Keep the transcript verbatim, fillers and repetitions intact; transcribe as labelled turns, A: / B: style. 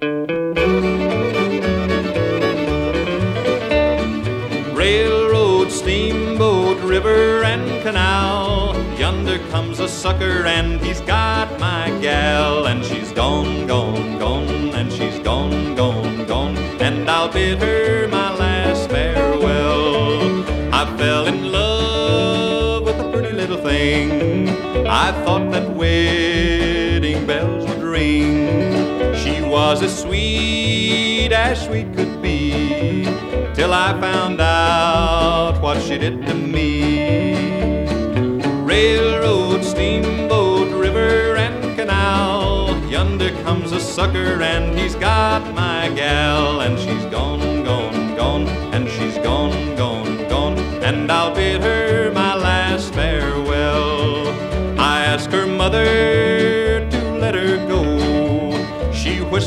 A: Railroad, steamboat, river, and canal, yonder comes a sucker and he's got my gal. And she's gone, gone, gone, and she's gone, gone, gone, and I'll bid her my last farewell. I fell in love with a pretty little thing. I thought that wedding bells would ring. She was as sweet as sweet could be, till I found out what she did to me. Railroad, steamboat, river, and canal, yonder comes a sucker and he's got my gal. And she's gone, gone, gone, and she's gone, gone, gone, and I'll bid her my last farewell. I asked her mother to let her go. She whispered